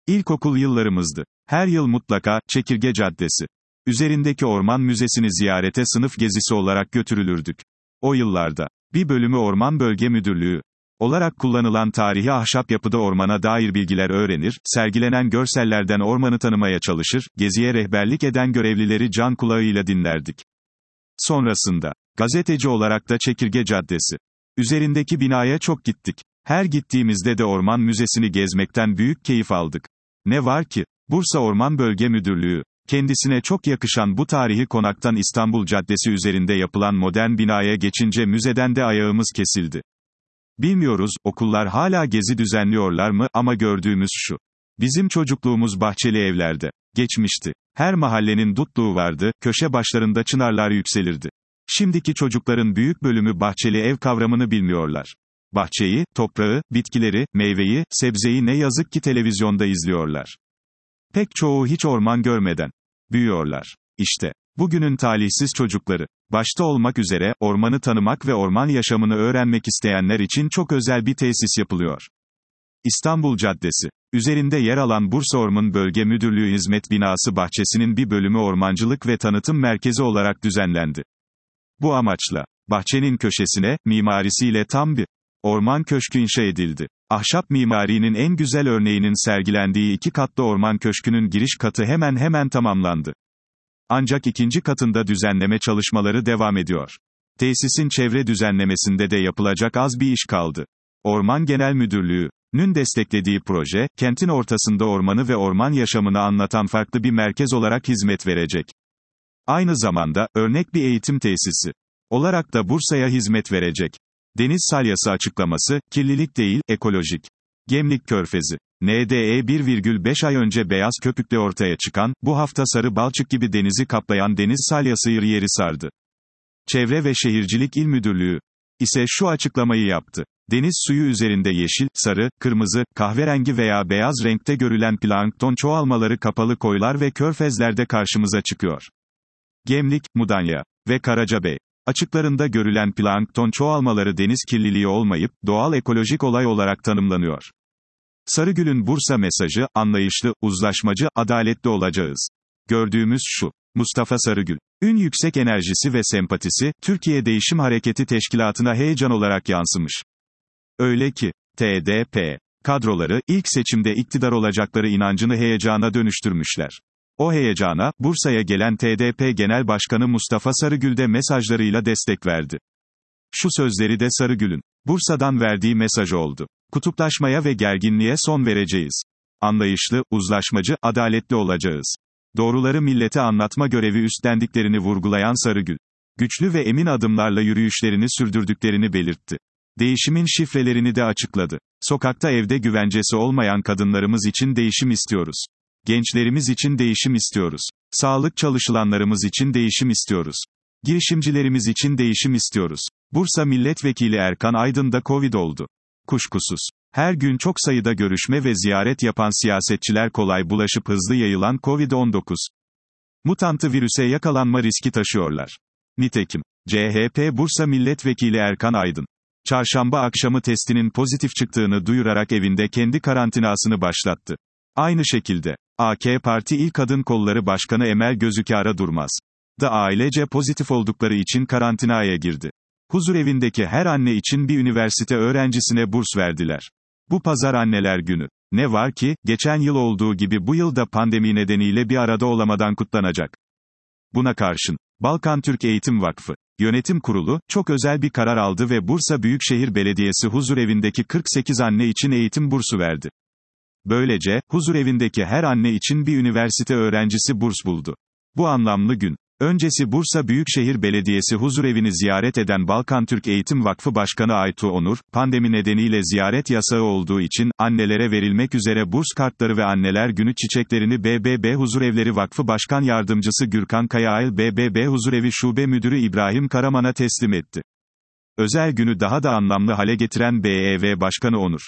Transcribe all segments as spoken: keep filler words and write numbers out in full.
İlkokul yıllarımızdı. Her yıl mutlaka, Çekirge Caddesi üzerindeki orman müzesini ziyarete sınıf gezisi olarak götürülürdük. O yıllarda, bir bölümü Orman Bölge Müdürlüğü olarak kullanılan tarihi ahşap yapıda ormana dair bilgiler öğrenir, sergilenen görsellerden ormanı tanımaya çalışır, geziye rehberlik eden görevlileri can kulağıyla dinlerdik. Sonrasında, gazeteci olarak da Çekirge Caddesi üzerindeki binaya çok gittik. Her gittiğimizde de orman müzesini gezmekten büyük keyif aldık. Ne var ki, Bursa Orman Bölge Müdürlüğü, kendisine çok yakışan bu tarihi konaktan İstanbul Caddesi üzerinde yapılan modern binaya geçince müzeden de ayağımız kesildi. Bilmiyoruz, okullar hala gezi düzenliyorlar mı, ama gördüğümüz şu. Bizim çocukluğumuz bahçeli evlerde geçmişti. Her mahallenin dutluğu vardı, köşe başlarında çınarlar yükselirdi. Şimdiki çocukların büyük bölümü bahçeli ev kavramını bilmiyorlar. Bahçeyi, toprağı, bitkileri, meyveyi, sebzeyi ne yazık ki televizyonda izliyorlar. Pek çoğu hiç orman görmeden büyüyorlar. İşte, bugünün talihsiz çocukları, başta olmak üzere, ormanı tanımak ve orman yaşamını öğrenmek isteyenler için çok özel bir tesis yapılıyor. İstanbul Caddesi üzerinde yer alan Bursa Orman Bölge Müdürlüğü Hizmet Binası bahçesinin bir bölümü ormancılık ve tanıtım merkezi olarak düzenlendi. Bu amaçla, bahçenin köşesine, mimarisiyle tam bir orman köşkü inşa edildi. Ahşap mimarinin en güzel örneğinin sergilendiği iki katlı orman köşkünün giriş katı hemen hemen tamamlandı. Ancak ikinci katında düzenleme çalışmaları devam ediyor. Tesisin çevre düzenlemesinde de yapılacak az bir iş kaldı. Orman Genel Müdürlüğü'nün desteklediği proje, kentin ortasında ormanı ve orman yaşamını anlatan farklı bir merkez olarak hizmet verecek. Aynı zamanda, örnek bir eğitim tesisi olarak da Bursa'ya hizmet verecek. Deniz salyası açıklaması, kirlilik değil, ekolojik. Gemlik Körfezi. N D E bir virgül beş ay önce beyaz köpükle ortaya çıkan, bu hafta sarı balçık gibi denizi kaplayan deniz salyası yer yeri sardı. Çevre ve Şehircilik İl Müdürlüğü ise şu açıklamayı yaptı. Deniz suyu üzerinde yeşil, sarı, kırmızı, kahverengi veya beyaz renkte görülen plankton çoğalmaları kapalı koylar ve körfezlerde karşımıza çıkıyor. Gemlik, Mudanya ve Karacabey açıklarında görülen plankton çoğalmaları deniz kirliliği olmayıp, doğal ekolojik olay olarak tanımlanıyor. Sarıgül'ün Bursa mesajı, anlayışlı, uzlaşmacı, adaletli olacağız. Gördüğümüz şu. Mustafa Sarıgül. Ün yüksek enerjisi ve sempatisi, Türkiye Değişim Hareketi Teşkilatı'na heyecan olarak yansımış. Öyle ki, T D P kadroları, ilk seçimde iktidar olacakları inancını heyecana dönüştürmüşler. O heyecana, Bursa'ya gelen T D P Genel Başkanı Mustafa Sarıgül de mesajlarıyla destek verdi. Şu sözleri de Sarıgül'ün Bursa'dan verdiği mesaj oldu. Kutuplaşmaya ve gerginliğe son vereceğiz. Anlayışlı, uzlaşmacı, adaletli olacağız. Doğruları millete anlatma görevi üstlendiklerini vurgulayan Sarıgül, güçlü ve emin adımlarla yürüyüşlerini sürdürdüklerini belirtti. Değişimin şifrelerini de açıkladı. Sokakta evde güvencesi olmayan kadınlarımız için değişim istiyoruz. Gençlerimiz için değişim istiyoruz. Sağlık çalışılanlarımız için değişim istiyoruz. Girişimcilerimiz için değişim istiyoruz. Bursa Milletvekili Erkan Aydın da Covid oldu. Kuşkusuz. Her gün çok sayıda görüşme ve ziyaret yapan siyasetçiler kolay bulaşıp hızlı yayılan Covid on dokuz mutantı virüse yakalanma riski taşıyorlar. Nitekim, C H P Bursa Milletvekili Erkan Aydın, çarşamba akşamı testinin pozitif çıktığını duyurarak evinde kendi karantinasını başlattı. Aynı şekilde, A K Parti İl Kadın Kolları Başkanı Emel Gözükara Durmaz da ailece pozitif oldukları için karantinaya girdi. Huzurevindeki her anne için bir üniversite öğrencisine burs verdiler. Bu pazar anneler günü. Ne var ki, geçen yıl olduğu gibi bu yıl da pandemi nedeniyle bir arada olamadan kutlanacak. Buna karşın, Balkan Türk Eğitim Vakfı Yönetim Kurulu, çok özel bir karar aldı ve Bursa Büyükşehir Belediyesi huzurevindeki kırk sekiz anne için eğitim bursu verdi. Böylece, huzurevindeki her anne için bir üniversite öğrencisi burs buldu. Bu anlamlı gün öncesi Bursa Büyükşehir Belediyesi huzurevini ziyaret eden Balkan Türk Eğitim Vakfı Başkanı Aytu Onur, pandemi nedeniyle ziyaret yasağı olduğu için, annelere verilmek üzere burs kartları ve anneler günü çiçeklerini B B B Huzurevleri Vakfı Başkan Yardımcısı Gürkan Kayaayıl B B B Huzurevi Şube Müdürü İbrahim Karaman'a teslim etti. Özel günü daha da anlamlı hale getiren B E V Başkanı Onur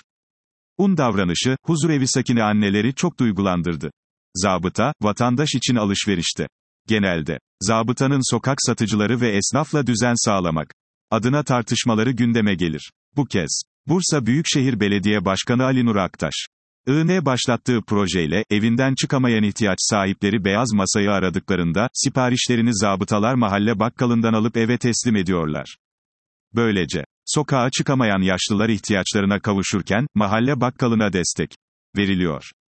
Un davranışı, huzurevi sakini anneleri çok duygulandırdı. Zabıta, vatandaş için alışverişte. Genelde, zabıtanın sokak satıcıları ve esnafla düzen sağlamak adına tartışmaları gündeme gelir. Bu kez, Bursa Büyükşehir Belediye Başkanı Ali Nur Aktaş, I N başlattığı projeyle, evinden çıkamayan ihtiyaç sahipleri beyaz masayı aradıklarında, siparişlerini zabıtalar mahalle bakkalından alıp eve teslim ediyorlar. Böylece, sokağa çıkamayan yaşlılar ihtiyaçlarına kavuşurken, mahalle bakkalına destek veriliyor.